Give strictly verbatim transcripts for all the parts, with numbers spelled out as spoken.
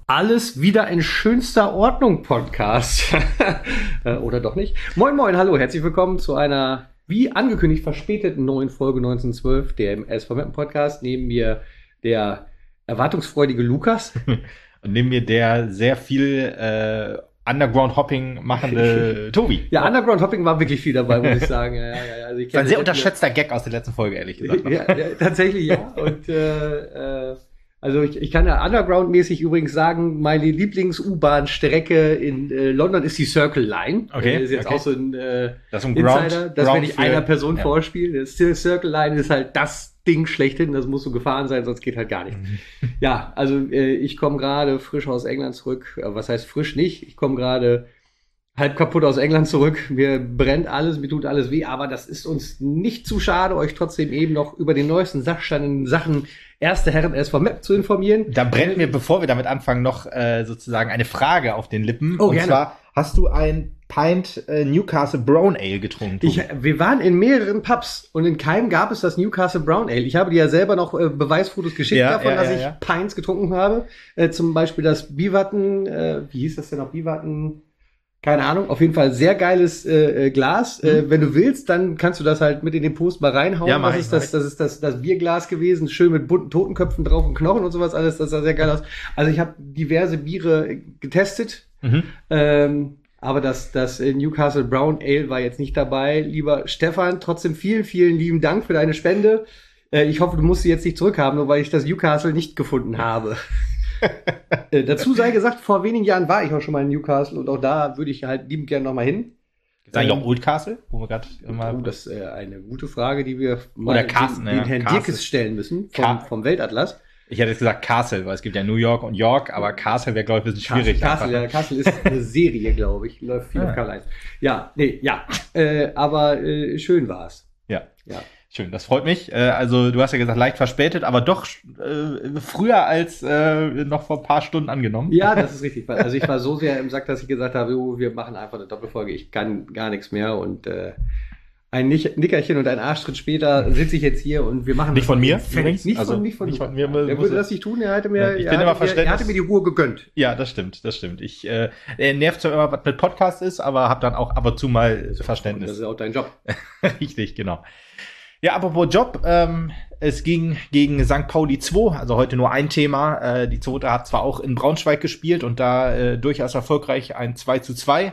Alles wieder in schönster Ordnung Podcast. Oder doch nicht? Moin, moin, hallo, herzlich willkommen zu einer, wie angekündigt, verspäteten neuen Folge neunzehnhundertzwölf, der im S V Meppen Podcast. Neben mir der erwartungsfreudige Lukas. Und neben mir der sehr viel äh, Underground-Hopping machende Tobi. Ja, Underground-Hopping war wirklich viel dabei, muss ich sagen. Ja, ja, ja. Also ich das ist ein sehr unterschätzter Gag aus der letzten Folge, ehrlich gesagt. Ja, ja, tatsächlich, ja. Und äh, äh, also ich, ich kann ja Underground-mäßig übrigens sagen, meine Lieblings-U-Bahn-Strecke in äh, London ist die Circle Line. Okay. Das ist jetzt okay. auch so ein, äh, das ist ein Insider, Ground, das Ground wenn ich für, einer Person ja. vorspiele. Das Circle Line ist halt das Ding schlechthin, das muss so gefahren sein, sonst geht halt gar nichts. Mhm. Ja, also äh, ich komme gerade frisch aus England zurück. Äh, was heißt frisch nicht? Ich komme gerade halb kaputt aus England zurück. Mir brennt alles, mir tut alles weh, aber das ist uns nicht zu schade, euch trotzdem eben noch über den neuesten Sachstand in Sachen erste Herren S V Map zu informieren. Da brennt mir, bevor wir damit anfangen, noch äh, sozusagen eine Frage auf den Lippen. Oh, und gerne. zwar, hast du ein Pint äh, Newcastle Brown Ale getrunken? Ich, wir waren in mehreren Pubs und in keinem gab es das Newcastle Brown Ale. Ich habe dir ja selber noch äh, Beweisfotos geschickt ja, davon, ja, dass ja, ich ja. Pints getrunken habe. Äh, zum Beispiel das Biwatten, äh, wie hieß das denn noch? Biwatten... Keine Ahnung, auf jeden Fall sehr geiles äh, Glas. Mhm. Äh, wenn du willst, dann kannst du das halt mit in den Post mal reinhauen. Ja, mach das ich, ist das, das ist das, das Bierglas gewesen, schön mit bunten Totenköpfen drauf und Knochen und sowas alles. Das sah sehr geil aus. Also ich habe diverse Biere getestet, mhm. ähm, aber das, das Newcastle Brown Ale war jetzt nicht dabei. Lieber Stefan, trotzdem vielen, vielen lieben Dank für deine Spende. Äh, ich hoffe, du musst sie jetzt nicht zurückhaben, nur weil ich das Newcastle nicht gefunden habe. äh, dazu sei gesagt, vor wenigen Jahren war ich auch schon mal in Newcastle und auch da würde ich halt liebend gerne noch mal hin. Gibt es eigentlich auch Oldcastle? Wo wir grad immer oh, das ist äh, eine gute Frage, die wir mal Oder Castle, den, den Herrn Castle. Dirkes stellen müssen vom, vom Weltatlas. Ich hätte jetzt gesagt Castle, weil es gibt ja New York und York, aber Castle wäre, glaube ich, ein bisschen schwierig. Castle, ja, Castle ist eine Serie, glaube ich. Läuft viel auf Kabel eins. Ja, nee, ja. Äh, aber äh, schön war's. Ja. Ja. Schön, das freut mich. Also du hast ja gesagt, leicht verspätet, aber doch äh, früher als äh, noch vor ein paar Stunden angenommen. Ja, das ist richtig. Also ich war so sehr im Sack, dass ich gesagt habe, oh, wir machen einfach eine Doppelfolge. Ich kann gar nichts mehr und äh, ein Nickerchen und ein Arschtritt später sitze ich jetzt hier und wir machen nicht von mir übrigens. Nicht also von, nicht von, nicht von mir. Er würde das nicht tun. Er hatte mir, ich er bin immer hatte, mir, er hatte mir die Ruhe gegönnt. Ja, das stimmt, das stimmt. Ich äh, er nervt zwar immer, was mit Podcast ist, aber habe dann auch ab und zu mal das Verständnis. Das ist auch dein Job. Richtig, genau. Ja, apropos Job, ähm, es ging gegen Sankt Pauli zwei, also heute nur ein Thema. Äh, die zweite hat zwar auch in Braunschweig gespielt und da äh, durchaus erfolgreich ein zwei zu zwei.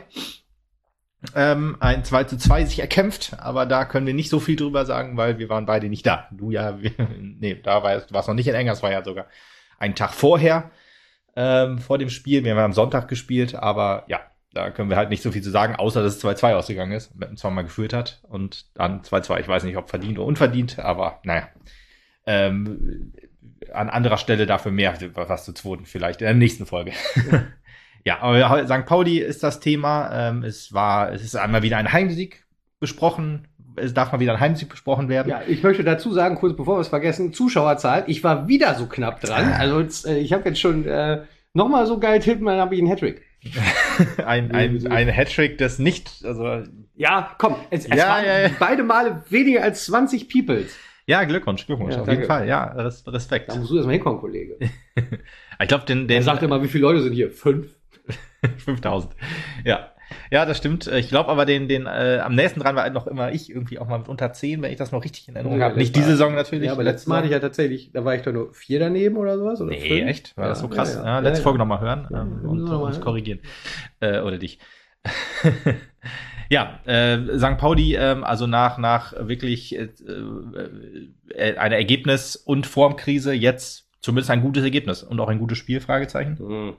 Ähm, ein zwei zu zwei sich erkämpft, aber da können wir nicht so viel drüber sagen, weil wir waren beide nicht da. Du ja, wir, nee, da war es noch nicht in Engers, war ja sogar einen Tag vorher, ähm, vor dem Spiel. Wir haben am Sonntag gespielt, aber ja. Da können wir halt nicht so viel zu sagen, außer dass es zwei zwei ausgegangen ist, mit dem zweimal geführt hat und dann zwei zwei. Ich weiß nicht, ob verdient oder unverdient, aber naja. Ähm, an anderer Stelle dafür mehr was zu zweiten vielleicht in der nächsten Folge. Ja, aber Sankt Pauli ist das Thema. Ähm, es war, es ist einmal wieder ein Heimsieg besprochen. Es darf mal wieder ein Heimsieg besprochen werden. Ja, ich möchte dazu sagen, kurz bevor wir es vergessen, Zuschauerzahl. Ich war wieder so knapp dran. Also jetzt, äh, ich habe jetzt schon äh, noch mal so geil tippen, dann habe ich einen Hattrick. ein ein, ein Hattrick, das nicht, also ja, komm, es, es ja, waren ja, ja. beide Male weniger als zwanzig Peoples. Ja, Glückwunsch, Glückwunsch, ja, auf danke. jeden Fall, ja, Respekt. Da musst du erst mal hinkommen, Kollege. Ich glaube, den, den Er sagt immer, wie viele Leute sind hier? Fünf? fünftausend. Ja. Ja, das stimmt. Ich glaube aber, den, den äh, am nächsten dran war halt noch immer ich, irgendwie auch mal mit unter zehn, wenn ich das noch richtig in Erinnerung ja, habe. Nicht diese Saison natürlich. Ja, aber letztes Mal hatte ich ja tatsächlich, da war ich doch nur vier daneben oder sowas. Oder nee, fünf? echt? War ja, das so krass? Ja, ja. Ja, letzte ja, Folge ja. nochmal hören ja, ähm, und uns hören. korrigieren. Äh, oder dich. Ja, äh, Sankt Pauli, ähm, also nach nach wirklich äh, äh, einer Ergebnis- und Formkrise jetzt zumindest ein gutes Ergebnis und auch ein gutes Spiel, Fragezeichen. Mhm.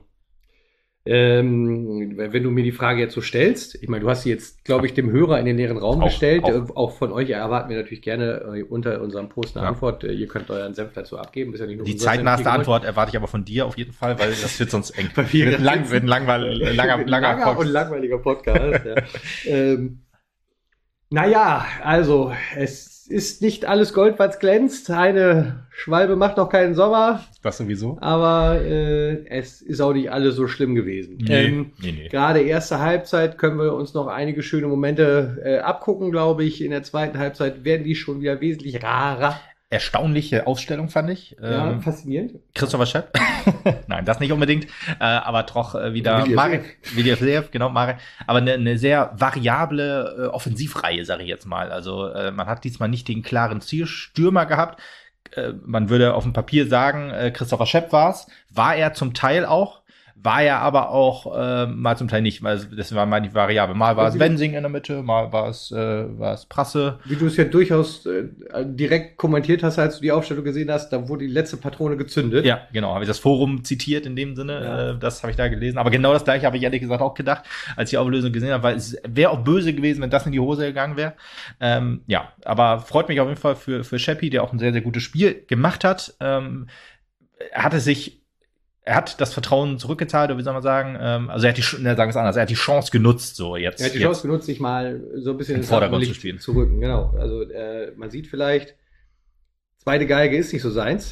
Ähm, wenn du mir die Frage jetzt so stellst, ich meine, du hast sie jetzt, glaube ich, dem Hörer in den leeren Raum auch, gestellt. Auch. Äh, auch von euch erwarten wir natürlich gerne äh, unter unserem Post eine ja. Antwort. Äh, ihr könnt euren Senf dazu abgeben. Ist ja nicht nur die zeitnahste Antwort erwarte ich aber von dir auf jeden Fall, weil das wird sonst eng. wird ein, lang, wird ein langweil, langer, langer, langer und langweiliger Podcast. ja. ähm, naja, also es ist nicht alles Gold, was glänzt. Eine Schwalbe macht noch keinen Sommer. Das sowieso. Aber äh, es ist auch nicht alles so schlimm gewesen. Nee, ähm, nee, nee. Gerade erste Halbzeit können wir uns noch einige schöne Momente äh, abgucken, glaube ich. In der zweiten Halbzeit werden die schon wieder wesentlich rarer. erstaunliche Aufstellung, fand ich. Ja, ähm, faszinierend. Christopher Schepp. Nein, das nicht unbedingt. Äh, aber doch äh, wieder Villiers-Sev. Marek, Villiers-Sev, genau, Marek. Aber eine ne sehr variable äh, Offensivreihe, sage ich jetzt mal. Also äh, man hat diesmal nicht den klaren Zielstürmer gehabt. Äh, man würde auf dem Papier sagen, äh, Christopher Schepp war's. War er zum Teil auch. War er aber auch äh, mal zum Teil nicht, weil das war mal die Variable. Mal war es Wensing in der Mitte, mal war es, äh, war es Prasse. Wie du es ja durchaus äh, direkt kommentiert hast, als du die Aufstellung gesehen hast, da wurde die letzte Patrone gezündet. Ja, genau, habe ich das Forum zitiert in dem Sinne, Ja. äh, das habe ich da gelesen. Aber genau das gleiche habe ich ehrlich gesagt auch gedacht, als ich die Auflösung gesehen habe, weil es wäre auch böse gewesen, wenn das in die Hose gegangen wäre. Ähm, ja, aber freut mich auf jeden Fall für, für Scheppi, der auch ein sehr, sehr gutes Spiel gemacht hat. Ähm, er hatte sich Er hat das Vertrauen zurückgezahlt, oder wie soll man sagen? Ähm, also er hat die, ne, sagen wir es anders, er hat die Chance genutzt, so jetzt. Er hat die jetzt. Chance genutzt, sich mal so ein bisschen Im ins Vordergrund Rampenlicht zu spielen. zu rücken. Genau. Also äh, man sieht vielleicht, zweite Geige ist nicht so seins.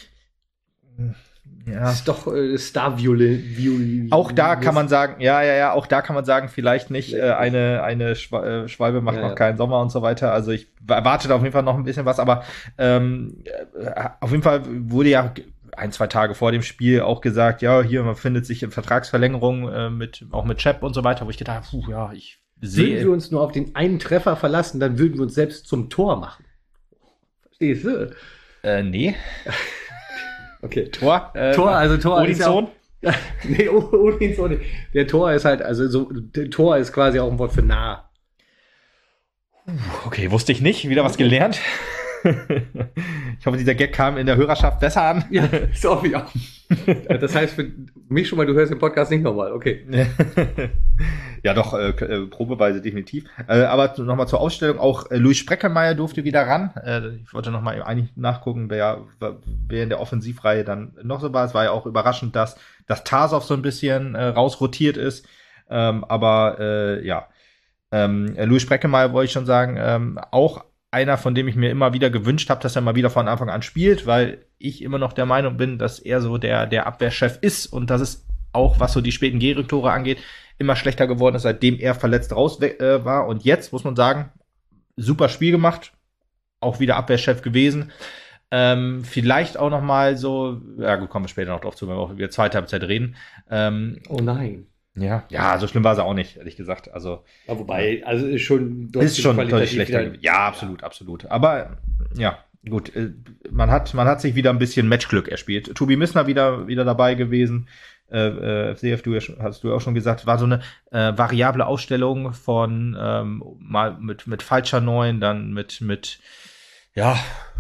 Ja. Ist doch äh, Star-Violin. Auch da kann man sagen, ja, ja, ja, auch da kann man sagen, vielleicht nicht. Vielleicht Äh, eine eine Schwa äh, Schwalbe macht Ja, noch ja. keinen Sommer und so weiter. Also ich erwarte da auf jeden Fall noch ein bisschen was, aber ähm, äh, auf jeden Fall wurde ja ein, zwei Tage vor dem Spiel auch gesagt, ja, hier, man findet sich in Vertragsverlängerung äh, mit, auch mit Chap und so weiter, wo ich gedacht habe, puh, ja, ich Würden sehe. wir uns nur auf den einen Treffer verlassen, dann würden wir uns selbst zum Tor machen. Verstehst du? Äh, nee. Okay. Tor. Äh, Tor, also Tor Odins ist ja Sohn. auch, ja, nee, Odins Sohn. Der Tor ist halt, also so, der Tor ist quasi auch ein Wort für nah. Okay, wusste ich nicht. Wieder was gelernt. Ich hoffe, dieser Gag kam in der Hörerschaft besser an. Ja, ist auch wieder. Das heißt für mich schon mal, du hörst den Podcast nicht nochmal, okay. Ja, doch, äh, äh, probeweise definitiv. Äh, aber nochmal zur Ausstellung. Auch äh, Luis Spreckelmeier durfte wieder ran. Äh, ich wollte nochmal eigentlich nachgucken, wer, wer in der Offensivreihe dann noch so war. Es war ja auch überraschend, dass, dass Tasov so ein bisschen äh, rausrotiert ist. Ähm, aber äh, ja, ähm, Luis Spreckelmeier wollte ich schon sagen, ähm, auch einer, von dem ich mir immer wieder gewünscht habe, dass er mal wieder von Anfang an spielt, weil ich immer noch der Meinung bin, dass er so der, der Abwehrchef ist und dass es auch, was so die späten Gegenrücktore angeht, immer schlechter geworden ist, seitdem er verletzt raus äh, war. Und jetzt, muss man sagen, super Spiel gemacht, auch wieder Abwehrchef gewesen. Ähm, vielleicht auch noch mal so, ja gut, kommen wir später noch drauf zu, wenn wir auch über zweite Halbzeit reden. Ähm, Oh nein. ja, ja, so schlimm war es auch nicht, ehrlich gesagt. Also Ja, wobei, also ist schon ist schon deutlich schlechter wieder- gewesen. Ja, absolut, absolut. Aber ja, gut, äh, man hat man hat sich wieder ein bisschen Matchglück erspielt. Tobi Missner wieder wieder dabei gewesen. Äh, äh, C F, du ja schon- hast du auch schon gesagt, war so eine äh, variable Ausstellung von ähm, mal mit mit falscher Neun, dann mit mit ja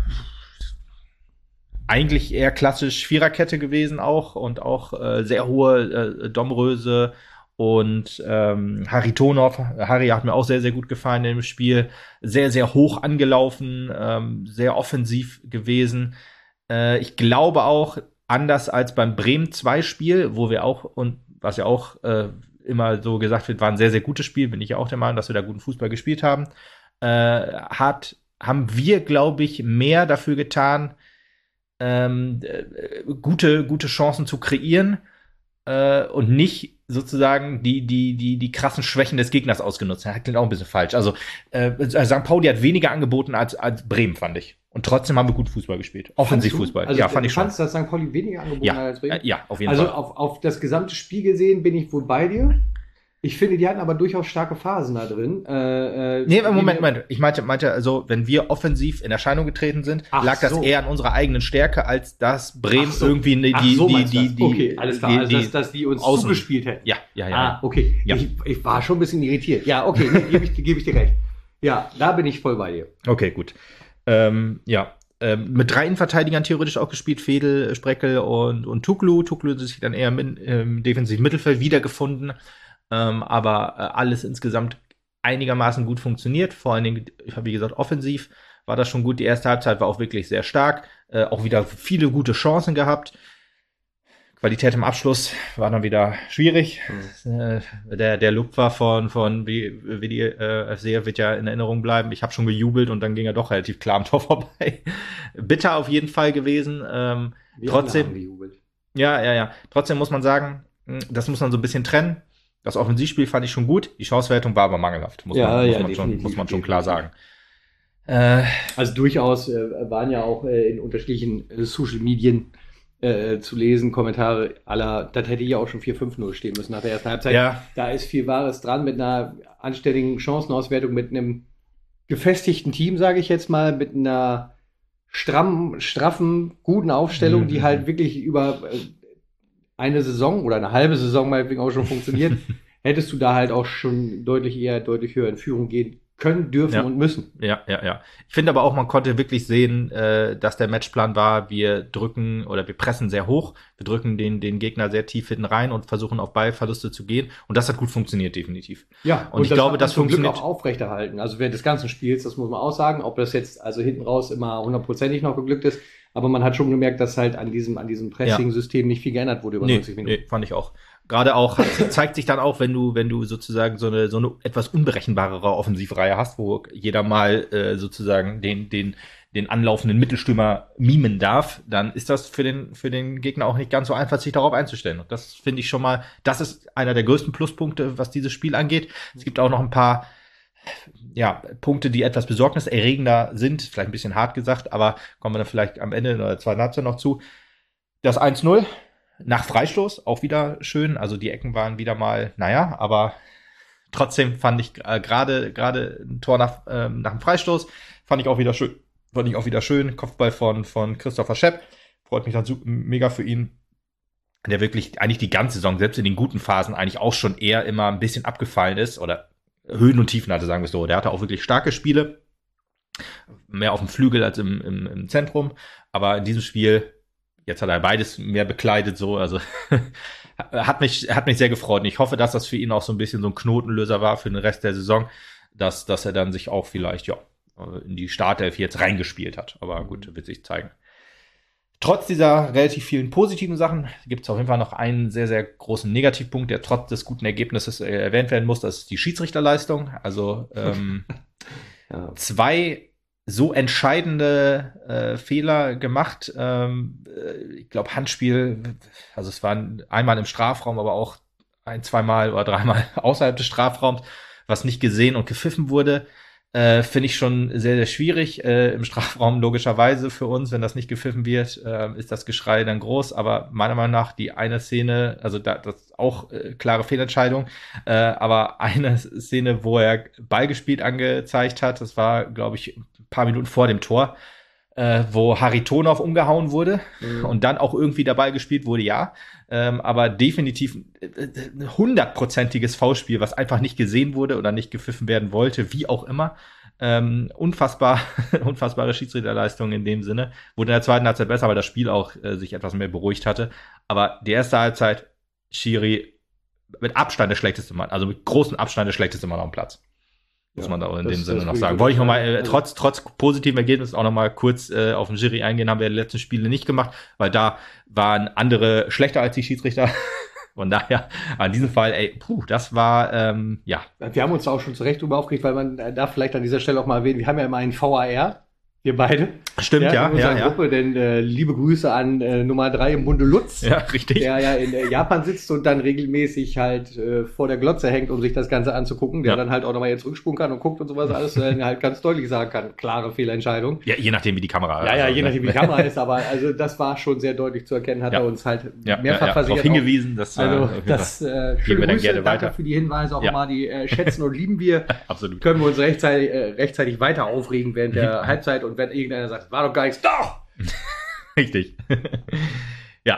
eigentlich eher klassisch Viererkette gewesen auch und auch äh, sehr hohe äh, Domröse und ähm, Haritonov. Harry hat mir auch sehr, sehr gut gefallen im Spiel. Sehr, sehr hoch angelaufen, ähm, sehr offensiv gewesen. Äh, ich glaube auch, anders als beim Bremen zwei Spiel, wo wir auch, und was ja auch äh, immer so gesagt wird, war ein sehr, sehr gutes Spiel, bin ich ja auch der Meinung, dass wir da guten Fußball gespielt haben, äh, hat, haben wir, glaube ich, mehr dafür getan, ähm, äh, gute, gute Chancen zu kreieren äh, und nicht sozusagen die, die, die, die krassen Schwächen des Gegners ausgenutzt. Das klingt auch ein bisschen falsch. Also äh, Sankt Pauli hat weniger angeboten als, als Bremen, fand ich. Und trotzdem haben wir gut Fußball gespielt. Offensivfußball. Also, ja, fand ich du schon. fandst, dass Sankt Pauli weniger angeboten Ja, hat als Bremen? äh, ja, auf jeden Also Fall. auf, auf das gesamte Spiel gesehen bin ich wohl bei dir. Ich finde, die hatten aber durchaus starke Phasen da drin. Äh, äh, Nee, Moment, die- Moment. Ich meinte, meinte also, wenn wir offensiv in Erscheinung getreten sind, Ach lag das so. eher an unserer eigenen Stärke, als dass Bremen Ach so. irgendwie ne, Ach, die, so die, meinst du die, das. die, Okay, alles klar. die, Also, die, dass, dass die uns außen- zugespielt hätten. ja, ja, ja. Ah, okay. Ja. Ich, ich war schon ein bisschen irritiert. Ja, okay, nee, gebe ich, geb ich dir recht. Ja, da bin ich voll bei dir. Okay, gut. Ähm, ja. Ähm, mit drei Innenverteidigern theoretisch auch gespielt, Fedel, Spreckel und, und Tuklu. Tuklu hat sich dann eher im, im defensiven Mittelfeld wiedergefunden. Ähm, aber äh, alles insgesamt einigermaßen gut funktioniert. Vor allen Dingen, ich habe wie gesagt, offensiv war das schon gut. Die erste Halbzeit war auch wirklich sehr stark. Äh, auch wieder viele gute Chancen gehabt. Qualität im Abschluss war dann wieder schwierig. Mhm. Äh, der, der Lupfer von, von wie, wie die äh, F C wird ja in Erinnerung bleiben. Ich habe schon gejubelt und dann ging er doch relativ klar am Tor vorbei. Bitter auf jeden Fall gewesen. Ähm, Wir trotzdem, haben gejubelt. ja, ja, ja. Trotzdem muss man sagen, das muss man so ein bisschen trennen. Das Offensivspiel fand ich schon gut. Die Chancewertung war aber mangelhaft, muss, Ja, man, muss, ja, man, schon, definitiv, muss man schon klar definitiv. sagen. Äh, also durchaus äh, waren ja auch äh, in unterschiedlichen äh, Social Medien äh, zu lesen, Kommentare aller, das hätte ja auch schon vier fünf null stehen müssen nach der ersten Halbzeit. Ja. Da ist viel Wahres dran mit einer anständigen Chancenauswertung, mit einem gefestigten Team, sage ich jetzt mal, mit einer strammen, straffen, guten Aufstellung, mhm. die halt wirklich über äh, eine Saison oder eine halbe Saison meinetwegen auch schon funktioniert, hättest du da halt auch schon deutlich eher, deutlich höher in Führung gehen können, dürfen ja. und müssen. Ja, ja, ja. Ich finde aber auch, man konnte wirklich sehen, äh, dass der Matchplan war, wir drücken oder wir pressen sehr hoch, wir drücken den, den Gegner sehr tief hinten rein und versuchen auf Ballverluste zu gehen. Und das hat gut funktioniert, definitiv. Ja, und, und ich das glaube, das funktioniert auch aufrechterhalten. Also während des ganzen Spiels, das muss man auch sagen, ob das jetzt also hinten raus immer hundertprozentig noch geglückt ist. Aber man hat schon gemerkt, dass halt an diesem, an diesem Pressing-System nicht viel geändert wurde über nee, neunzig Minuten. Nee, fand ich auch. Gerade auch, zeigt sich dann auch, wenn du, wenn du sozusagen so eine, so eine etwas unberechenbarere Offensivreihe hast, wo jeder mal äh, sozusagen den, den, den anlaufenden Mittelstürmer mimen darf, dann ist das für den, für den Gegner auch nicht ganz so einfach, sich darauf einzustellen. Und das finde ich schon mal, das ist einer der größten Pluspunkte, was dieses Spiel angeht. Es gibt auch noch ein paar, ja, Punkte, die etwas besorgniserregender sind, vielleicht ein bisschen hart gesagt, aber kommen wir dann vielleicht am Ende der zweiten Halbzeit noch zu. Das eins null nach Freistoß, auch wieder schön, also die Ecken waren wieder mal, naja, aber trotzdem fand ich äh, gerade gerade ein Tor nach, ähm, nach dem Freistoß, fand ich auch wieder schön, fand ich auch wieder schön, Kopfball von, von Christopher Schepp, freut mich dann super, mega für ihn, der wirklich eigentlich die ganze Saison, selbst in den guten Phasen eigentlich auch schon eher immer ein bisschen abgefallen ist oder Höhen und Tiefen hatte, sagen wir es so. Der hatte auch wirklich starke Spiele, mehr auf dem Flügel als im, im, im Zentrum, aber in diesem Spiel, jetzt hat er beides mehr bekleidet, so, also hat mich hat mich sehr gefreut. Und ich hoffe, dass das für ihn auch so ein bisschen so ein Knotenlöser war für den Rest der Saison, dass dass er dann sich auch vielleicht ja in die Startelf jetzt reingespielt hat. Aber gut, wird sich zeigen. Trotz dieser relativ vielen positiven Sachen gibt es auf jeden Fall noch einen sehr, sehr großen Negativpunkt, der trotz des guten Ergebnisses äh, erwähnt werden muss. Das ist die Schiedsrichterleistung. Also ähm, ja. zwei so entscheidende äh, Fehler gemacht. Ähm, äh, ich glaube, Handspiel, also es waren einmal im Strafraum, aber auch ein, zweimal oder dreimal außerhalb des Strafraums, was nicht gesehen und gepfiffen wurde. Äh, finde ich schon sehr, sehr schwierig. Äh, im Strafraum logischerweise für uns, wenn das nicht gepfiffen wird, äh, ist das Geschrei dann groß. Aber meiner Meinung nach die eine Szene, also da, das ist auch äh, klare Fehlentscheidung, äh, aber eine Szene, wo er Ball gespielt angezeigt hat, das war, glaube ich, ein paar Minuten vor dem Tor, äh, wo Haritonov umgehauen wurde mhm. und dann auch irgendwie der Ball gespielt wurde, ja. Ähm, aber definitiv ein hundertprozentiges Foulspiel, was einfach nicht gesehen wurde oder nicht gepfiffen werden wollte, wie auch immer. Ähm, unfassbar, unfassbare Schiedsrichterleistung in dem Sinne. Wurde in der zweiten Halbzeit besser, weil das Spiel auch äh, sich etwas mehr beruhigt hatte. Aber die erste Halbzeit, Schiri mit Abstand der schlechteste Mann, also mit großem Abstand der schlechteste Mann auf dem Platz. Muss ja, man da auch in das, dem Sinne noch sagen. Wollte ich nochmal, äh, trotz, trotz positiven Ergebnis auch nochmal kurz äh, auf den Schiri eingehen, haben wir die letzten Spiele nicht gemacht, weil da waren andere schlechter als die Schiedsrichter. Von daher, an diesem Fall, ey, puh, das war, ähm, ja. Wir haben uns da auch schon zu Recht drüber aufgeregt, weil man darf vielleicht an dieser Stelle auch mal erwähnen, wir haben ja immer einen V A R. Wir beide. Stimmt, ja, in ja, ja. Gruppe, denn äh, liebe Grüße an äh, Nummer drei im Bunde Lutz, ja, richtig. Der ja in äh, Japan sitzt und dann regelmäßig halt äh, vor der Glotze hängt, um sich das Ganze anzugucken, der ja. dann halt auch nochmal jetzt rückspulen kann und guckt und sowas alles, äh, halt ganz deutlich sagen kann, klare Fehlentscheidung. Ja, je nachdem, wie die Kamera Ja, ja, also, je nachdem, wie die Kamera ist, aber also das war schon sehr deutlich zu erkennen, hat ja. er uns halt ja, mehrfach ja, ja. versichert. Darauf hingewiesen, dass also das äh, schöne Grüße, danke weiter. Für die Hinweise auch ja. mal, die äh, schätzen und lieben wir. Absolut. Können wir uns rechtzeitig, äh, rechtzeitig weiter aufregen während der Halbzeit und wenn irgendeiner sagt, war doch gar nichts. Doch! Richtig. Ja.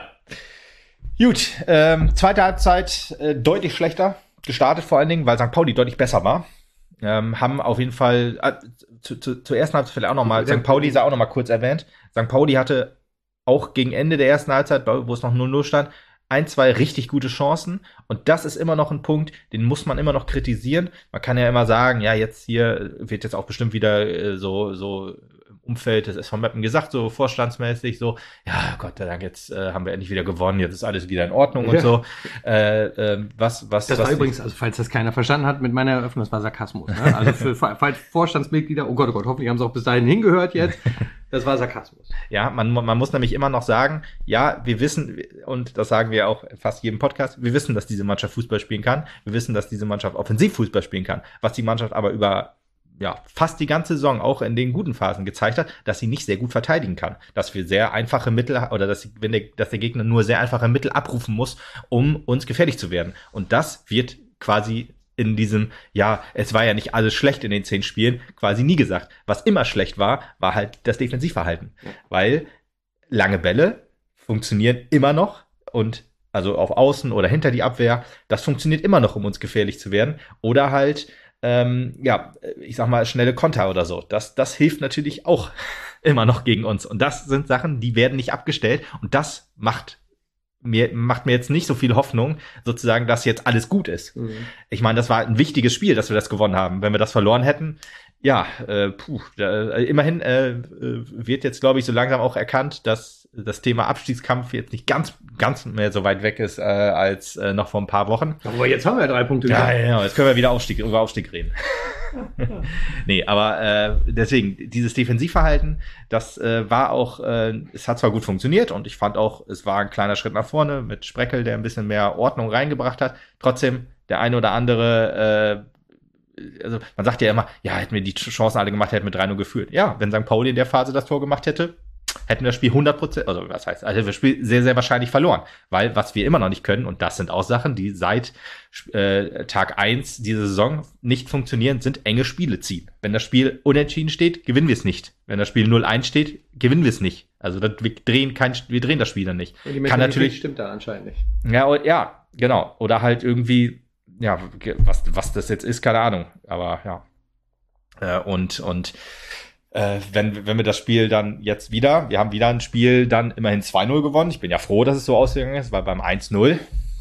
Gut, ähm, zweite Halbzeit äh, deutlich schlechter gestartet, vor allen Dingen, weil Sankt Pauli deutlich besser war. Ähm, haben auf jeden Fall, äh, zu, zu, zur ersten Halbzeit vielleicht auch nochmal, Sankt Pauli sei auch nochmal kurz erwähnt. Sankt Pauli hatte auch gegen Ende der ersten Halbzeit, wo es noch null null stand, ein, zwei richtig gute Chancen. Und das ist immer noch ein Punkt, den muss man immer noch kritisieren. Man kann ja immer sagen, ja, jetzt hier wird jetzt auch bestimmt wieder äh, so, so Umfeld des S V Meppen gesagt, so vorstandsmäßig, so, ja, Gott sei Dank, jetzt äh, haben wir endlich wieder gewonnen, jetzt ist alles wieder in Ordnung ja. und so. Äh, äh, was, was, das was war übrigens, also falls das keiner verstanden hat, mit meiner Eröffnung, das war Sarkasmus. Ne? Also für, falls Vorstandsmitglieder, oh Gott, oh Gott, hoffentlich haben sie auch bis dahin hingehört jetzt, das war Sarkasmus. Ja, man, man muss nämlich immer noch sagen, ja, wir wissen, und das sagen wir auch fast jedem Podcast, wir wissen, dass diese Mannschaft Fußball spielen kann, wir wissen, dass diese Mannschaft Offensivfußball spielen kann, was die Mannschaft aber über ja, fast die ganze Saison auch in den guten Phasen gezeigt hat, dass sie nicht sehr gut verteidigen kann. Dass wir sehr einfache Mittel, oder dass, wenn der, dass der Gegner nur sehr einfache Mittel abrufen muss, um uns gefährlich zu werden. Und das wird quasi in diesem, ja, es war ja nicht alles schlecht in den zehn Spielen, quasi nie gesagt. Was immer schlecht war, war halt das Defensivverhalten. Weil lange Bälle funktionieren immer noch und also auf Außen oder hinter die Abwehr, das funktioniert immer noch, um uns gefährlich zu werden. Oder halt, ähm, ja, ich sag mal, schnelle Konter oder so. Das, das hilft natürlich auch immer noch gegen uns. Und das sind Sachen, die werden nicht abgestellt. Und das macht mir, macht mir jetzt nicht so viel Hoffnung, sozusagen, dass jetzt alles gut ist. Mhm. Ich meine, das war ein wichtiges Spiel, dass wir das gewonnen haben. Wenn wir das verloren hätten, ja, äh, puh, da, immerhin äh, wird jetzt, glaube ich, so langsam auch erkannt, dass das Thema Abstiegskampf jetzt nicht ganz ganz mehr so weit weg ist äh, als äh, noch vor ein paar Wochen. Aber jetzt haben wir ja drei Punkte. Ja, ja, ja, jetzt können wir wieder Aufstieg, über Aufstieg reden. Nee, aber äh, deswegen, dieses Defensivverhalten, das äh, war auch, äh, es hat zwar gut funktioniert und ich fand auch, es war ein kleiner Schritt nach vorne mit Spreckel, der ein bisschen mehr Ordnung reingebracht hat. Trotzdem, der eine oder andere äh, also man sagt ja immer, ja, hätten wir die Chancen alle gemacht, hätten wir drei null geführt. Ja, wenn Sankt Pauli in der Phase das Tor gemacht hätte, hätten wir das Spiel hundert Prozent, also was heißt, also das Spiel sehr, sehr wahrscheinlich verloren. Weil, was wir immer noch nicht können, und das sind auch Sachen, die seit äh, Tag eins dieser Saison nicht funktionieren, sind enge Spiele ziehen. Wenn das Spiel unentschieden steht, gewinnen wir es nicht. Wenn das Spiel null eins steht, gewinnen wir es nicht. Also das, wir drehen kein, wir drehen das Spiel dann nicht. Und die Kann natürlich stimmt da anscheinend nicht. Ja, ja, genau. Oder halt irgendwie ja, was, was das jetzt ist, keine Ahnung. Aber ja. Äh, und und äh, wenn, wenn wir das Spiel dann jetzt wieder, wir haben wieder ein Spiel dann immerhin zwei null gewonnen. Ich bin ja froh, dass es so ausgegangen ist, weil beim eins null,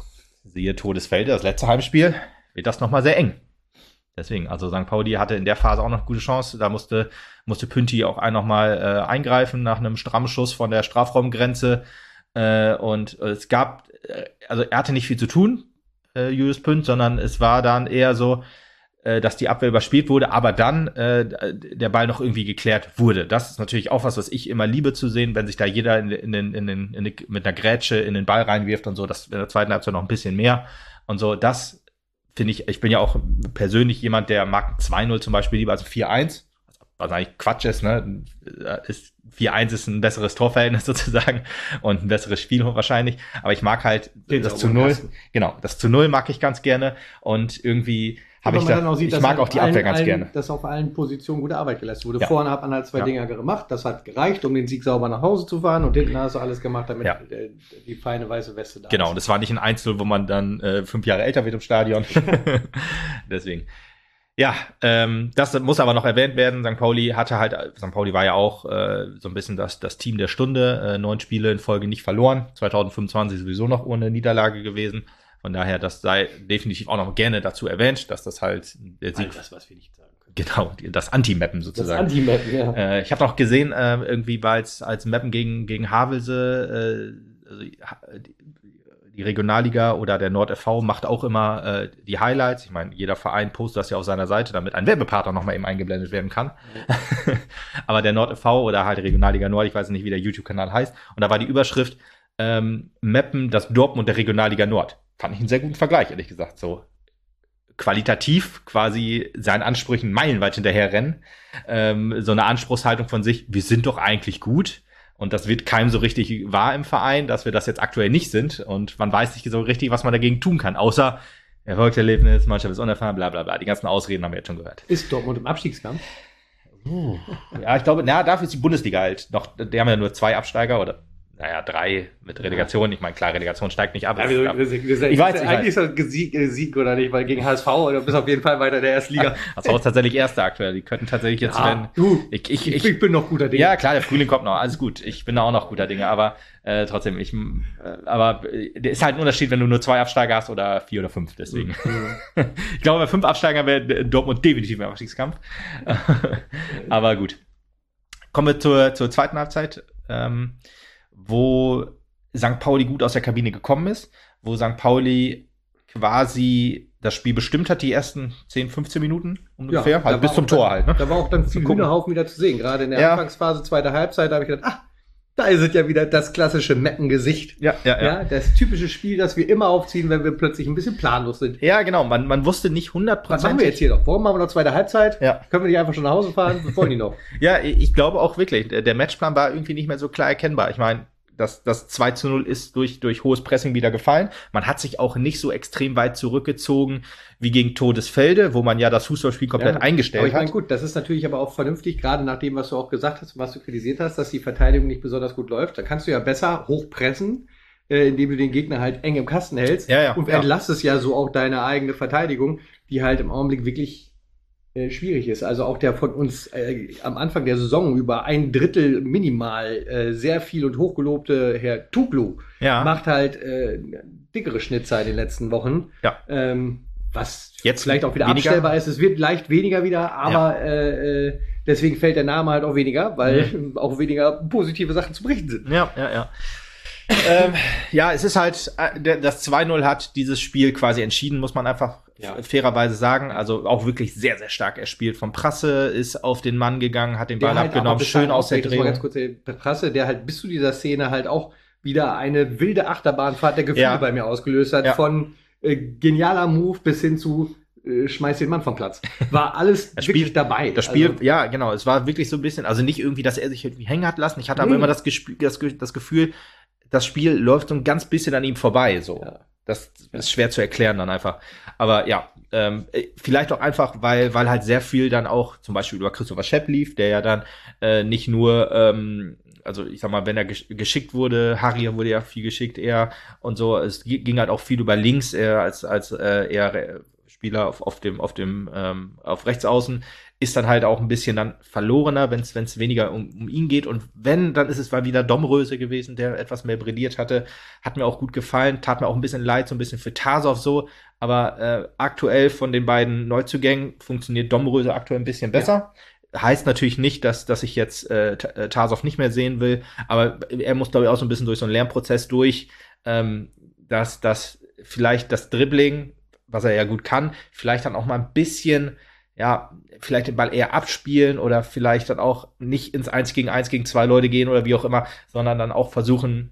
siehe Todesfelde, das letzte Heimspiel, wird das nochmal sehr eng. Deswegen, also Sankt Pauli hatte in der Phase auch noch gute Chance. Da musste, musste Pünti auch ein nochmal äh, eingreifen nach einem strammen Schuss von der Strafraumgrenze. Äh, und es gab, äh, also er hatte nicht viel zu tun, Äh, Julius Pünd, sondern es war dann eher so, äh, dass die Abwehr überspielt wurde, aber dann äh, der Ball noch irgendwie geklärt wurde. Das ist natürlich auch was, was ich immer liebe zu sehen, wenn sich da jeder in, in den, in den, in den, mit einer Grätsche in den Ball reinwirft und so, das in der zweiten Halbzeit noch ein bisschen mehr und so. Das finde ich, ich bin ja auch persönlich jemand, der mag zwei null zum Beispiel lieber als vier eins, was eigentlich Quatsch ist, ne? Ist vier eins ist ein besseres Torverhältnis sozusagen und ein besseres Spiel wahrscheinlich. Aber ich mag halt Den das zu null. Genau, das zu null mag ich ganz gerne. Und irgendwie habe ich da, sieht, ich mag auch die allen, Abwehr ganz allen, gerne. Dass auf allen Positionen gute Arbeit geleistet wurde. Ja. Vorne hat man halt zwei ja. Dinger gemacht. Das hat gereicht, um den Sieg sauber nach Hause zu fahren. Und hinten hast du alles gemacht, damit ja. die feine weiße Weste da genau, ist. Genau, das war nicht ein eins null, wo man dann äh, fünf Jahre älter wird im Stadion. Deswegen. Ja, ähm, das muss aber noch erwähnt werden. Sankt Pauli hatte halt, Sankt Pauli war ja auch äh, so ein bisschen das, das Team der Stunde, äh, neun Spiele in Folge nicht verloren, zwanzig fünfundzwanzig sowieso noch ohne Niederlage gewesen. Von daher, das sei definitiv auch noch gerne dazu erwähnt, dass das halt der Sieg, das, was wir nicht sagen können. Genau, das Anti-Mappen sozusagen. Das Anti-Mappen, ja. Äh, ich habe noch gesehen, äh, irgendwie war es als Mappen gegen gegen Havelse, äh, also die, die Regionalliga oder der Nord e V macht auch immer äh, die Highlights. Ich meine, jeder Verein postet das ja auf seiner Seite, damit ein Werbepartner nochmal eben eingeblendet werden kann. Mhm. Aber der Nord e V oder halt Regionalliga Nord, ich weiß nicht, wie der YouTube-Kanal heißt. Und da war die Überschrift ähm, Mappen, das Dortmund der Regionalliga Nord. Fand ich einen sehr guten Vergleich, ehrlich gesagt. So qualitativ quasi seinen Ansprüchen meilenweit hinterherrennen. Ähm, so eine Anspruchshaltung von sich, wir sind doch eigentlich gut. Und das wird keinem so richtig wahr im Verein, dass wir das jetzt aktuell nicht sind. Und man weiß nicht so richtig, was man dagegen tun kann. Außer Erfolgserlebnis, Mannschaft ist unerfahren, bla bla bla. Die ganzen Ausreden haben wir jetzt schon gehört. Ist Dortmund im Abstiegskampf? Uh. Ja, ich glaube, na, dafür ist die Bundesliga halt noch, die haben ja nur zwei Absteiger oder naja, drei mit Relegation. Ich meine, klar, Relegation steigt nicht ab. Ja, wir, wir, wir, wir, ich weiß, eigentlich ist das Sieg, Sieg oder nicht, weil gegen H S V oder bist auf jeden Fall weiter in der ersten Liga. H S V ist tatsächlich Erster aktuell. Die könnten tatsächlich jetzt ja, werden. Du, ich, ich, ich, ich bin noch guter Dinge. Ja, klar, der Frühling kommt noch. Alles gut. Ich bin da auch noch guter Dinge. Aber äh, trotzdem, ich, äh, aber äh, der ist halt ein Unterschied, wenn du nur zwei Absteiger hast oder vier oder fünf. Deswegen. Mhm. Ich glaube, bei fünf Absteigern wäre Dortmund definitiv im Abstiegskampf. Aber gut. Kommen wir zur, zur zweiten Halbzeit, ähm, wo Sankt Pauli gut aus der Kabine gekommen ist, wo Sankt Pauli quasi das Spiel bestimmt hat, die ersten zehn, fünfzehn Minuten ungefähr, ja, halt bis zum Tor dann, halt. Ne? Da war auch dann viel Hühnerhaufen wieder zu sehen, gerade in der ja. Anfangsphase, zweiter Halbzeit, da habe ich gedacht, ah, Da ist es ja wieder das klassische Meppen-Gesicht. Ja, ja, ja, ja. Das typische Spiel, das wir immer aufziehen, wenn wir plötzlich ein bisschen planlos sind. Ja, genau. Man, man wusste nicht hundert Prozent. Was machen wir jetzt hier noch? Warum machen wir noch zweite Halbzeit? Ja. Können wir nicht einfach schon nach Hause fahren? Was wollen die noch? Ja, ich glaube auch wirklich, der Matchplan war irgendwie nicht mehr so klar erkennbar. Ich meine, das, das zwei zu null ist durch, durch hohes Pressing wieder gefallen. Man hat sich auch nicht so extrem weit zurückgezogen wie gegen Todesfelde, wo man ja das Fußballspiel komplett ja, eingestellt aber ich meine, hat. gut, das ist natürlich aber auch vernünftig, gerade nach dem, was du auch gesagt hast und was du kritisiert hast, dass die Verteidigung nicht besonders gut läuft. Da kannst du ja besser hochpressen, äh, indem du den Gegner halt eng im Kasten hältst. Ja, ja, und ja. entlastest ja so auch deine eigene Verteidigung, die halt im Augenblick wirklich äh, schwierig ist. Also auch der von uns äh, am Anfang der Saison über ein Drittel minimal äh, sehr viel und hochgelobte Herr Tuglu Ja. macht halt äh, dickere Schnitzer in den letzten Wochen. Ja. Ähm, was Jetzt vielleicht auch wieder weniger. abstellbar ist. Es wird leicht weniger wieder, aber Ja. äh, äh, deswegen fällt der Name halt auch weniger, weil mhm. auch weniger positive Sachen zu berichten sind. Ja, ja, ja. ähm, ja, es ist halt, äh, das zwei null hat dieses Spiel quasi entschieden, muss man einfach Ja. fairerweise sagen. Also auch wirklich sehr, sehr stark erspielt. Von Prasse ist auf den Mann gegangen, hat den Ball halt abgenommen, schön aus der Drehung. Ganz kurz, der Prasse, der halt bis zu dieser Szene halt auch wieder eine wilde Achterbahnfahrt der Gefühle Ja. bei mir ausgelöst hat. Ja. Von äh, genialer Move bis hin zu äh, schmeiß den Mann vom Platz. War alles Das wirklich Spiel- dabei. Das Spiel, Also, ja, genau, es war wirklich so ein bisschen, also nicht irgendwie, dass er sich irgendwie hängen hat lassen. Ich hatte aber Nee. immer das, Gespü- das, Ge- das Gefühl, das Spiel läuft so ein ganz bisschen an ihm vorbei, so. Ja. Das ist schwer zu erklären dann einfach. Aber ja, ähm, äh, vielleicht auch einfach, weil, weil halt sehr viel dann auch zum Beispiel über Christopher Schepp lief, der ja dann äh, nicht nur, ähm, also ich sag mal, wenn er gesch- geschickt wurde, Harry wurde ja viel geschickt eher und so, es gi- ging halt auch viel über links, eher als, als äh, eher Re- Spieler auf, auf dem, auf dem, ähm, auf Rechtsaußen, ist dann halt auch ein bisschen dann verlorener, wenn es wenn es weniger um, um ihn geht. Und wenn, dann ist es mal wieder Domröse gewesen, der etwas mehr brilliert hatte. Hat mir auch gut gefallen, tat mir auch ein bisschen leid, so ein bisschen für Tasov so. Aber äh, aktuell von den beiden Neuzugängen funktioniert Domröse aktuell ein bisschen besser. Heißt natürlich nicht, dass, dass ich jetzt äh, T- äh, Tasov nicht mehr sehen will, aber er muss, glaube ich, auch so ein bisschen durch so einen Lernprozess durch, ähm, dass, dass vielleicht das Dribbling, was er ja gut kann, vielleicht dann auch mal ein bisschen, ja, vielleicht den Ball eher abspielen oder vielleicht dann auch nicht ins Eins gegen Eins gegen zwei Leute gehen oder wie auch immer, sondern dann auch versuchen,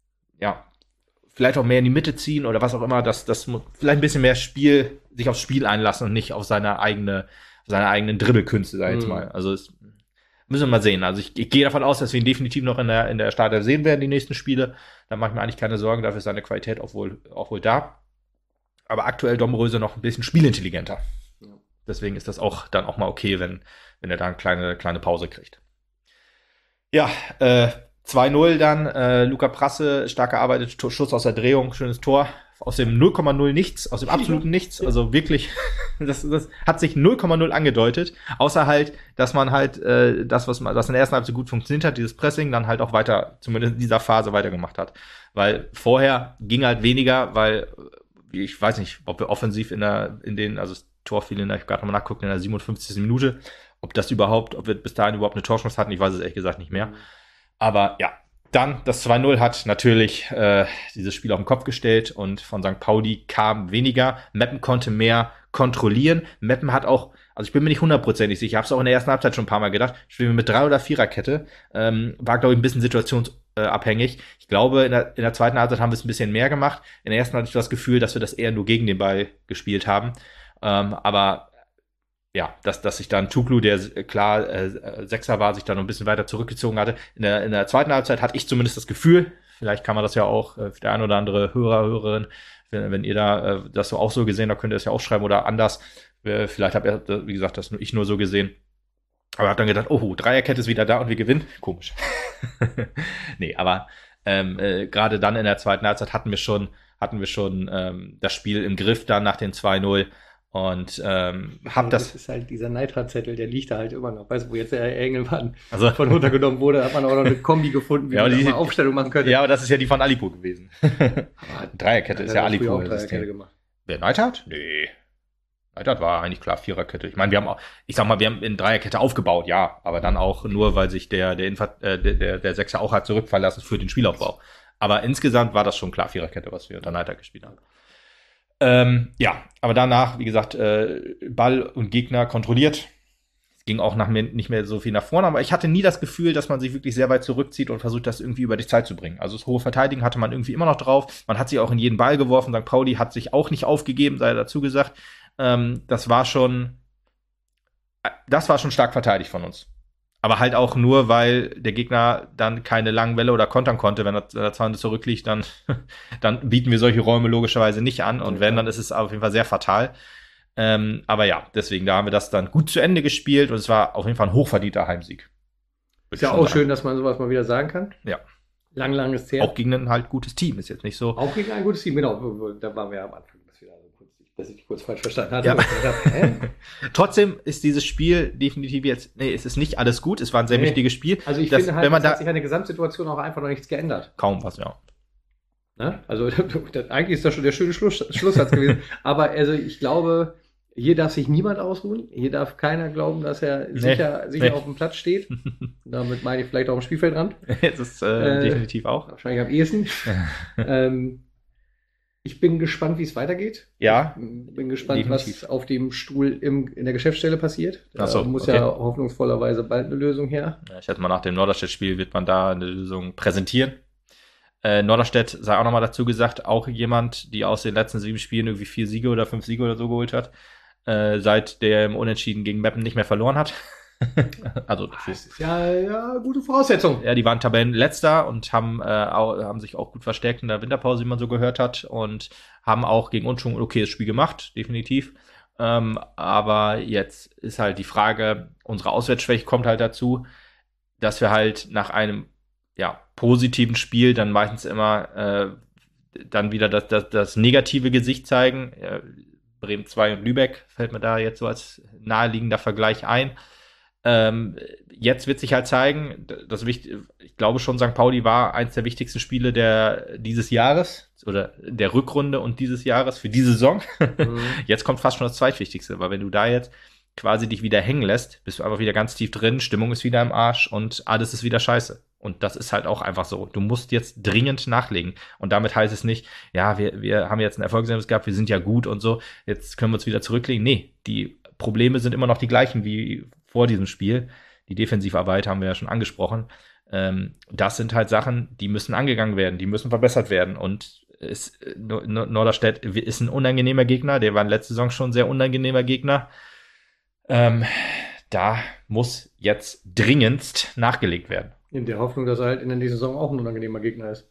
ja, vielleicht auch mehr in die Mitte ziehen oder was auch immer, dass das vielleicht ein bisschen mehr Spiel, sich aufs Spiel einlassen und nicht auf seine eigene, seine eigenen Dribbelkünste, sag ich jetzt Mhm. mal. Also es müssen wir mal sehen. Also ich, ich gehe davon aus, dass wir ihn definitiv noch in der, in der Startelf sehen werden, die nächsten Spiele. Da mache ich mir eigentlich keine Sorgen, dafür ist seine Qualität auch wohl, auch wohl da. Aber aktuell Domröse noch ein bisschen spielintelligenter. Ja. Deswegen ist das auch dann auch mal okay, wenn, wenn er da eine kleine, kleine Pause kriegt. Ja, äh, zwei null dann, äh, Luca Prasse, stark gearbeitet, Tor- Schuss aus der Drehung, schönes Tor. Aus dem null Komma null nichts, aus dem absoluten Nichts, also wirklich, das, das hat sich null Komma null angedeutet, außer halt, dass man halt äh, das, was man, was in der ersten Halbzeit gut funktioniert hat, dieses Pressing, dann halt auch weiter, zumindest in dieser Phase weitergemacht hat. Weil vorher ging halt weniger, weil, ich weiß nicht, ob wir offensiv in der, in den, also das Tor fiel in der, ich hab gerade nochmal nachguckt, in der siebenundfünfzigsten Minute, ob das überhaupt, ob wir bis dahin überhaupt eine Torchance hatten, ich weiß es ehrlich gesagt nicht mehr. Aber ja, dann das zwei null hat natürlich äh, dieses Spiel auf den Kopf gestellt und von Sankt Pauli kam weniger. Meppen konnte mehr kontrollieren. Meppen hat auch, also ich bin mir nicht hundertprozentig sicher, ich habe es auch in der ersten Halbzeit schon ein paar Mal gedacht, spielen wir mit Drei- oder Viererkette. Ähm, war, glaube ich, ein bisschen situationsabhängig. Ich glaube, in der, in der zweiten Halbzeit haben wir es ein bisschen mehr gemacht. In der ersten hatte ich das Gefühl, dass wir das eher nur gegen den Ball gespielt haben. Ähm, aber ja, dass, dass sich dann Tuglu, der äh, klar äh, Sechser war, sich dann noch ein bisschen weiter zurückgezogen hatte. In der, in der zweiten Halbzeit hatte ich zumindest das Gefühl, vielleicht kann man das ja auch, äh, der ein oder andere Hörer, Hörerin, wenn, wenn ihr da äh, das so auch so gesehen habt, könnt ihr das ja auch schreiben oder anders. Äh, vielleicht habt ihr, wie gesagt, das nur ich nur so gesehen. Aber hab dann gedacht, oh, Dreierkette ist wieder da und wir gewinnen. Komisch. Nee, aber ähm, äh, gerade dann in der zweiten Halbzeit hatten wir schon, hatten wir schon ähm, das Spiel im Griff dann nach dem zwei null. Und ähm, hab das. Das ist halt dieser Neidhartzettel, der liegt da halt immer noch. Weißt du, wo jetzt der Engelmann Also, von runtergenommen wurde, hat man auch noch eine Kombi gefunden, wie Ja, man aber die- da mal Aufstellung machen könnte. ja, aber das ist ja die von Alipo gewesen. Aber Dreierkette ist ja hat früher auch Alipo. Dreierkette gemacht. Wer Neidhardt? Nee. Neidhardt war eigentlich klar Viererkette. Ich meine, wir haben auch, ich sag mal, wir haben in Dreierkette aufgebaut, ja, aber dann auch nur, weil sich der, der, Infa äh, der, der, der Sechser auch hat zurückfallen lassen für den Spielaufbau. Aber insgesamt war das schon klar Viererkette, was wir unter Neidhardt gespielt haben. Ähm, ja, aber danach, wie gesagt, äh, Ball und Gegner kontrolliert. ging auch nach mir nicht mehr so viel nach vorne, aber ich hatte nie das Gefühl, dass man sich wirklich sehr weit zurückzieht und versucht, das irgendwie über die Zeit zu bringen. Also das hohe Verteidigen hatte man irgendwie immer noch drauf. Man hat sich auch in jeden Ball geworfen. Sankt Pauli hat sich auch nicht aufgegeben, sei dazu gesagt. Ähm, das war schon, das war schon stark verteidigt von uns. Aber halt auch nur, weil der Gegner dann keine langen Welle oder kontern konnte. Wenn er, wenn er zwei Hände zurückliegt, dann, dann bieten wir solche Räume logischerweise nicht an. Und wenn, dann ist es auf jeden Fall sehr fatal. Ähm, aber ja, deswegen, da haben wir das dann gut zu Ende gespielt. Und es war auf jeden Fall ein hochverdienter Heimsieg. Ist ja auch sagen. Schön, dass man sowas mal wieder sagen kann. Ja. Lang, lang ist her. Auch gegen ein halt gutes Team. Ist jetzt nicht so. Auch gegen ein gutes Team, genau. Da waren wir ja am Anfang. Dass ich dich kurz falsch verstanden hatte. Ja. Gedacht, trotzdem ist dieses Spiel definitiv jetzt, nee, es ist nicht alles gut, es war ein sehr nee. wichtiges Spiel. Also ich das, finde halt, wenn man es da hat sich an der Gesamtsituation auch einfach noch nichts geändert. Kaum was, ja. Ne? Also eigentlich ist das schon der schöne Schluss, Schlusssatz gewesen. Aber also ich glaube, hier darf sich niemand ausruhen. Hier darf keiner glauben, dass er nee. sicher, sicher nee. auf dem Platz steht. Damit meine ich vielleicht auch am Spielfeldrand. Das ist äh, äh, definitiv auch. Wahrscheinlich am ehesten. ähm, Ich bin gespannt, wie es weitergeht. Ja. Ich bin gespannt, definitiv. was auf dem Stuhl im, in der Geschäftsstelle passiert. Da Ach so, muss okay. ja hoffnungsvollerweise bald eine Lösung her. Ja, ich schätze mal, nach dem Norderstedt-Spiel wird man da eine Lösung präsentieren. Äh, Norderstedt, sei auch nochmal dazu gesagt, auch jemand, die aus den letzten sieben Spielen irgendwie vier Siege oder fünf Siege oder so geholt hat, äh, seit der im Unentschieden gegen Meppen nicht mehr verloren hat. Also das ist ja, ja gute Voraussetzung. Ja, die waren Tabellenletzter und haben, äh, auch, haben sich auch gut verstärkt in der Winterpause, wie man so gehört hat, und haben auch gegen uns schon ein okayes Spiel gemacht, definitiv. Ähm, aber jetzt ist halt die Frage, unsere Auswärtsschwäche kommt halt dazu, dass wir halt nach einem ja, positiven Spiel dann meistens immer äh, dann wieder das, das, das negative Gesicht zeigen. Äh, Bremen zwei und Lübeck fällt mir da jetzt so als naheliegender Vergleich ein. Ähm, jetzt wird sich halt zeigen, das wichtig, ich glaube schon, Sankt Pauli war eins der wichtigsten Spiele der dieses Jahres oder der Rückrunde und dieses Jahres für diese Saison. Mhm. Jetzt kommt fast schon das zweitwichtigste, weil wenn du da jetzt quasi dich wieder hängen lässt, bist du einfach wieder ganz tief drin, Stimmung ist wieder im Arsch und alles ist wieder scheiße. Und das ist halt auch einfach so. Du musst jetzt dringend nachlegen. Und damit heißt es nicht, ja, wir, wir haben jetzt ein Erfolgserlebnis gehabt, wir sind ja gut und so, jetzt können wir uns wieder zurücklegen. Nee, die Probleme sind immer noch die gleichen wie vor diesem Spiel. Die Defensivarbeit haben wir ja schon angesprochen. Ähm, das sind halt Sachen, die müssen angegangen werden, die müssen verbessert werden. Und es, Norderstedt ist ein unangenehmer Gegner, der war in letzter Saison schon ein sehr unangenehmer Gegner. Ähm, da muss jetzt dringendst nachgelegt werden. In der Hoffnung, dass er halt in der nächsten Saison auch ein unangenehmer Gegner ist.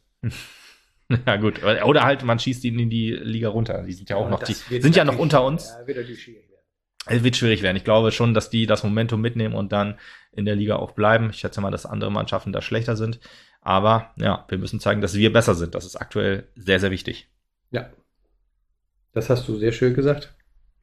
Ja, gut. Oder halt, man schießt ihn in die Liga runter. Die sind ja auch ja, noch, die sind ja noch unter uns. Ja, wird natürlich schwierig werden. Es wird schwierig werden. Ich glaube schon, dass die das Momentum mitnehmen und dann in der Liga auch bleiben. Ich schätze mal, dass andere Mannschaften da schlechter sind. Aber ja, wir müssen zeigen, dass wir besser sind. Das ist aktuell sehr, sehr wichtig. Ja. Das hast du sehr schön gesagt.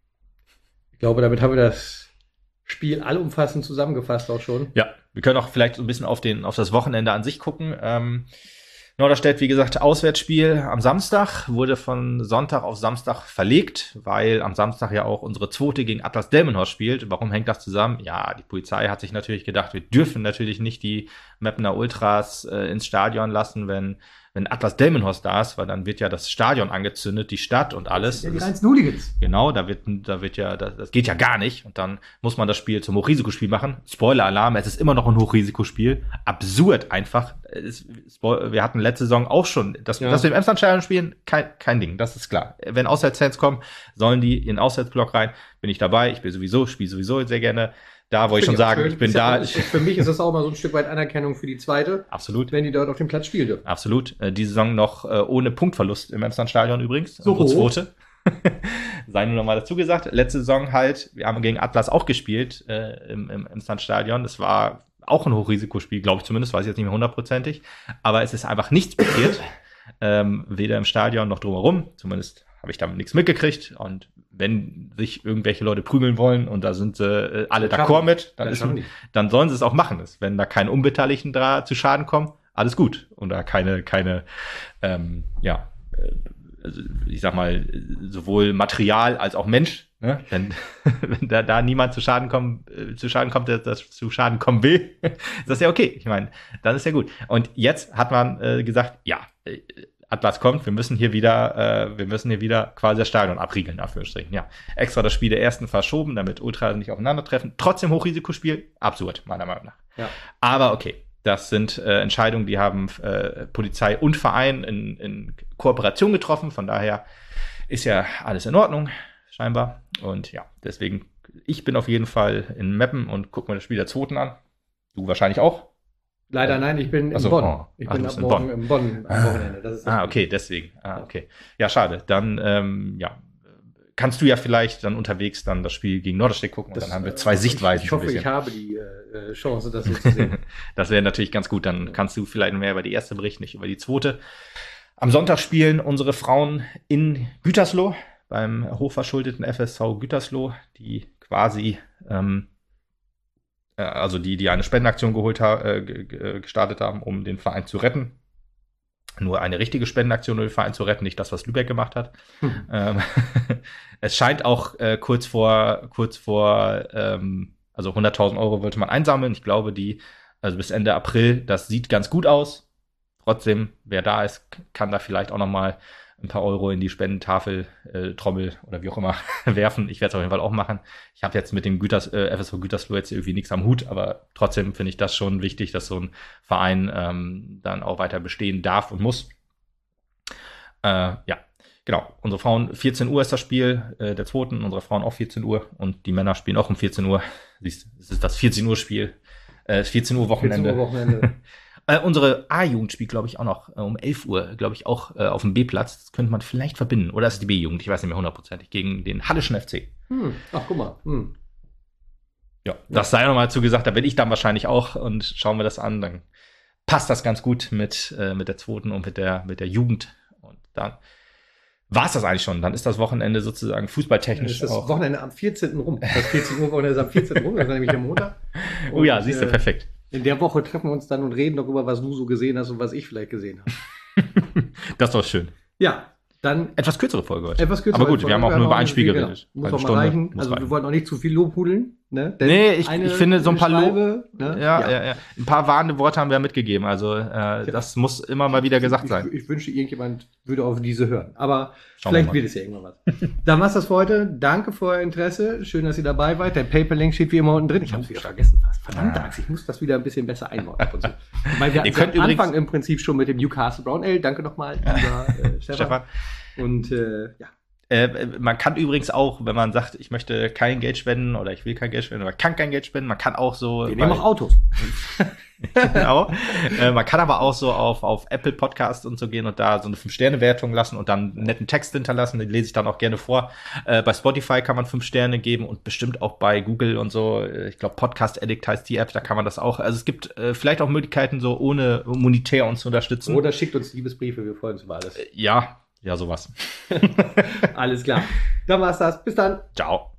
Ich glaube, damit haben wir das Spiel allumfassend zusammengefasst auch schon. Ja, wir können auch vielleicht so ein bisschen auf, den, auf das Wochenende an sich gucken. Ähm, Norderstedt, wie gesagt, Auswärtsspiel am Samstag, wurde von Sonntag auf Samstag verlegt, weil am Samstag ja auch unsere zweite gegen Atlas Delmenhorst spielt. Warum hängt das zusammen? Ja, die Polizei hat sich natürlich gedacht, wir dürfen natürlich nicht die Meppener Ultras äh, ins Stadion lassen, wenn wenn Atlas Delmenhorst da ist, weil dann wird ja das Stadion angezündet, die Stadt und alles. Ja, die reinsten Hooligans. Genau, da wird, da wird ja, das, das geht ja gar nicht. Und dann muss man das Spiel zum Hochrisikospiel machen. Spoiler-Alarm, es ist immer noch ein Hochrisikospiel. Absurd einfach. Es, wir hatten letzte Saison auch schon, dass, ja. dass wir im Emsland-Stadion spielen, kein, kein Ding, das ist klar. Wenn Auswärtsfans kommen, sollen die in den Auswärtsblock rein. Bin ich dabei, ich bin sowieso, spiele sowieso sehr gerne. Da, wo ich schon sagen, ich bin da. Für mich ist das auch mal so ein Stück weit Anerkennung für die zweite. Absolut. Wenn die dort auf dem Platz spielen dürfen. Absolut. Äh, die Saison noch äh, ohne Punktverlust im Emsland-Stadion übrigens. So hoch. Zweite. Sei nur noch mal dazu gesagt. Letzte Saison halt, wir haben gegen Atlas auch gespielt äh, im, im Emsland-Stadion. Das war auch ein Hochrisikospiel, glaube ich zumindest, weiß ich jetzt nicht mehr hundertprozentig. Aber es ist einfach nichts passiert. ähm, weder im Stadion noch drumherum. Zumindest habe ich damit nichts mitgekriegt. Und wenn sich irgendwelche Leute prügeln wollen und da sind äh, alle d'accord mit, dann, ist, dann sollen sie es auch machen. Wenn da keine Unbeteiligten da zu Schaden kommen, alles gut. Und da keine, keine, ähm, ja, also ich sag mal, sowohl Material als auch Mensch, ne? Wenn, wenn da, da niemand zu Schaden kommt, äh, zu Schaden kommt, der das zu Schaden kommen will, ist das ja okay. Ich meine, dann ist ja gut. Und jetzt hat man äh, gesagt, ja, äh, Atlas kommt, wir müssen hier wieder, äh, wir müssen hier wieder quasi das Stadion abriegeln, dafür strichen. Ja, extra das Spiel der ersten verschoben, damit Ultras nicht aufeinandertreffen. Trotzdem Hochrisikospiel, absurd, meiner Meinung nach. Ja. Aber okay, das sind äh, Entscheidungen, die haben äh, Polizei und Verein in, in Kooperation getroffen. Von daher ist ja alles in Ordnung, scheinbar. Und ja, deswegen, ich bin auf jeden Fall in Meppen und gucke mir das Spiel der Zweiten an. Du wahrscheinlich auch? Leider nein, ich bin in so, Bonn. Oh. Ich Ach, bin ab morgen in Bonn. in Bonn am Wochenende. Das ist ah, okay, deswegen. Ah, okay. Ja, schade. Dann, ähm, ja, kannst du ja vielleicht dann unterwegs dann das Spiel gegen Norderstedt gucken das, und dann haben wir zwei äh, Sichtweisen. Ich hoffe, ich habe die äh, Chance, das so zu sehen. Das wäre natürlich ganz gut. Dann kannst du vielleicht mehr über die erste berichten, nicht über die zweite. Am Sonntag spielen unsere Frauen in Gütersloh beim hochverschuldeten F S V Gütersloh, die quasi ähm, also die, die eine Spendenaktion geholt ha- äh, gestartet haben, um den Verein zu retten. Nur eine richtige Spendenaktion, um den Verein zu retten, nicht das, was Lübeck gemacht hat. Hm. Ähm, es scheint auch äh, kurz vor, kurz vor, ähm, also hunderttausend Euro wollte man einsammeln. Ich glaube, die, also bis Ende April, das sieht ganz gut aus. Trotzdem, wer da ist, kann da vielleicht auch noch mal ein paar Euro in die Spendentafel, äh, Trommel oder wie auch immer werfen. Ich werde es auf jeden Fall auch machen. Ich habe jetzt mit dem Güters, äh, F S V Gütersloh jetzt irgendwie nichts am Hut, aber trotzdem finde ich das schon wichtig, dass so ein Verein ähm, dann auch weiter bestehen darf und muss. Äh, ja, genau. Unsere Frauen, vierzehn Uhr ist das Spiel, äh, der zweiten, unsere Frauen auch vierzehn Uhr und die Männer spielen auch um vierzehn Uhr. Siehst, es ist das vierzehn Uhr Spiel, äh, vierzehn Uhr Wochenende. vierzehn Uhr Wochenende. Äh, unsere A-Jugend spielt, glaube ich, auch noch äh, um elf Uhr, glaube ich, auch äh, auf dem B-Platz. Das könnte man vielleicht verbinden. Oder ist es die B-Jugend? Ich weiß nicht mehr hundertprozentig. Gegen den Hallischen F C. Hm. Ach, guck mal. Hm. Ja, das sei nochmal zugesagt. Da bin ich dann wahrscheinlich auch. Und schauen wir das an. Dann passt das ganz gut mit, äh, mit der zweiten und mit der, mit der Jugend. Und dann war es das eigentlich schon. Dann ist das Wochenende sozusagen fußballtechnisch auch. Das ist das auch. Wochenende am vierzehnten rum. Das vierzehn Uhr Wochenende ist am vierzehnten rum. Das ist nämlich der Montag. Und, oh ja, siehst du, äh, perfekt. In der Woche treffen wir uns dann und reden darüber, was du so gesehen hast und was ich vielleicht gesehen habe. Das ist doch schön. Ja, dann... Etwas kürzere Folge heute. Etwas kürzere Aber gut, Folge. wir haben auch wir nur haben über ein Spiel viel, geredet. Genau. Muss auch mal reichen. Also reichen. Wir wollen auch nicht zu viel lobhudeln. Ne? Nee, ich, ich finde so ein paar Schreibe, ne? ja, ja. Ja, ja. Ein paar warnende Worte haben wir ja mitgegeben. Also äh, ja. Das muss immer mal wieder gesagt ich, sein. Ich, ich wünsche, irgendjemand würde auf diese hören. Aber Schauen vielleicht wird es ja irgendwann was. Dann war's das für heute. Danke für euer Interesse. Schön, dass ihr dabei wart. Der Paper-Link steht wie immer unten drin. Ich habe es wieder vergessen fast. Verdammt, ah. Ich muss das wieder ein bisschen besser einordnen. Und so. Ich meine, wir ihr könnt am Anfang im Prinzip schon mit dem Newcastle Brown Ale. Danke nochmal, lieber äh, Stefan. Stefan. Und äh, ja. Äh, man kann übrigens auch, wenn man sagt, ich möchte kein Geld spenden oder ich will kein Geld spenden oder kann kein Geld spenden, man kann auch so... Wir nehmen auch Autos. Genau. äh, man kann aber auch so auf, auf Apple Podcast und so gehen und da so eine fünf Sterne Wertung lassen und dann einen netten Text hinterlassen, den lese ich dann auch gerne vor. Äh, bei Spotify kann man fünf Sterne geben und bestimmt auch bei Google und so. Ich glaube, Podcast Addict heißt die App, da kann man das auch. Also es gibt äh, vielleicht auch Möglichkeiten, so ohne monetär uns zu unterstützen. Oder schickt uns Liebesbriefe, wir freuen uns über alles. Äh, ja. Ja, sowas. Alles klar. Dann war's das. Bis dann. Ciao.